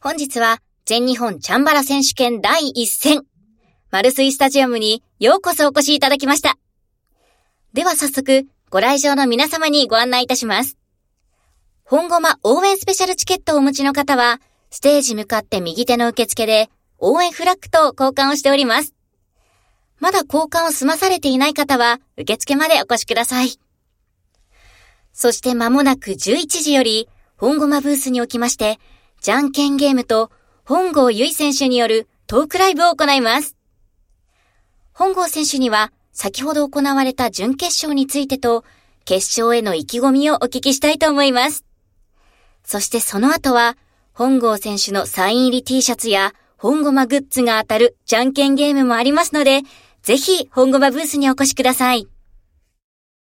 本日は全日本チャンバラ選手権第1戦、マルスイスタジアムにようこそお越しいただきました。では早速、ご来場の皆様にご案内いたします。本駒応援スペシャルチケットをお持ちの方は、ステージ向かって右手の受付で応援フラッグと交換をしております。まだ交換を済まされていない方は、受付までお越しください。そして間もなく11時より、本駒ブースにおきまして、じゃんけんゲームと本郷優衣選手によるトークライブを行います。本郷選手には先ほど行われた準決勝についてと決勝への意気込みをお聞きしたいと思います。そしてその後は本郷選手のサイン入り T シャツや本駒グッズが当たるじゃんけんゲームもありますので、ぜひ本駒ブースにお越しください。